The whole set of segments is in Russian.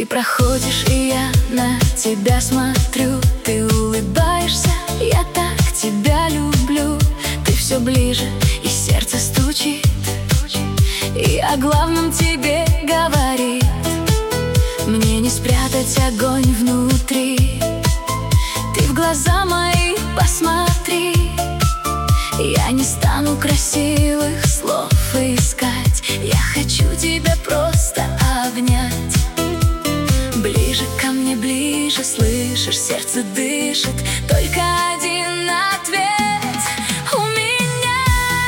Ты проходишь, и я на тебя смотрю. Ты улыбаешься, я так тебя люблю. Ты все ближе, и сердце стучит, и о главном тебе говорит. Мне не спрятать огонь внутри. Ты в глаза мои посмотри. Я не стану красивых слов искать. Я хочу тебя просто обнять. Ближе ко мне, ближе, слышишь, сердце дышит. Только один ответ у меня.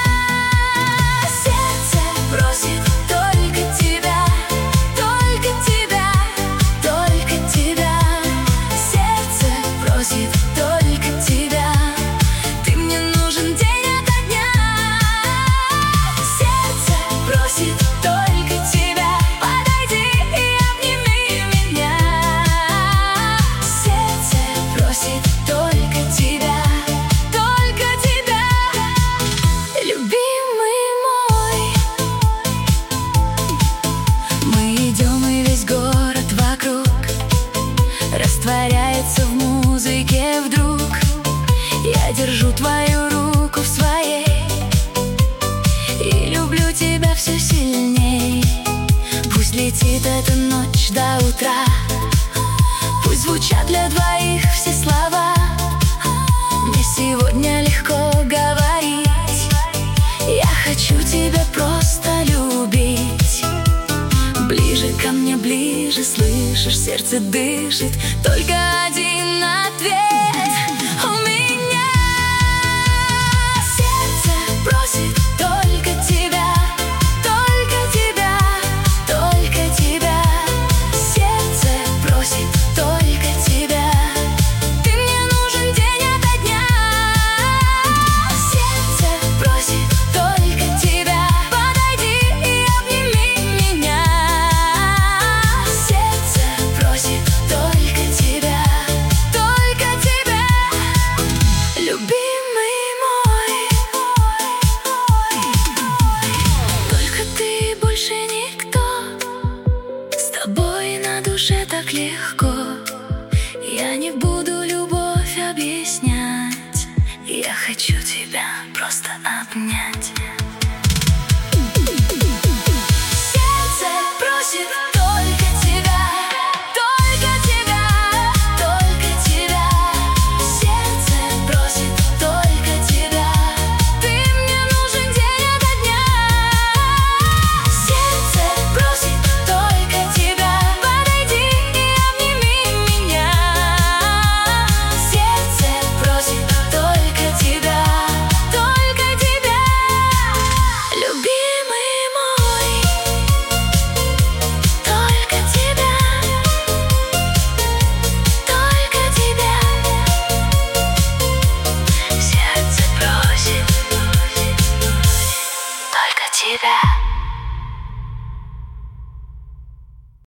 Сердце просит только тебя, только тебя, только тебя. Сердце просит только тебя. Ты мне нужен день ото дня. Сердце просит только тебя. Подойди и обними меня. Сердце просит только тебя, только тебя, любимый мой. Мы идем, и весь город вокруг растворяется в музыке вдруг. Я держу твою руку в своей и люблю тебя все сильней. Пусть летит эта ночь до утра, пусть звучат для двоих все слова. Мне сегодня легко говорить. Я хочу тебя просто любить. Ближе ко мне, ближе, слышишь, сердце дышит. Только один ответ у меня. Сердце просит только тебя, только тебя, только тебя. Сердце просит только тебя. Ты мне нужен день ото дня. Сердце просит только тебя. Подойди и обними меня. Сердце просит только тебя, только тебя, любимый мой. Только ты, больше никто. С тобой на душе так легко. Я не буду любовь объяснять. Я хочу тебя просто обнять.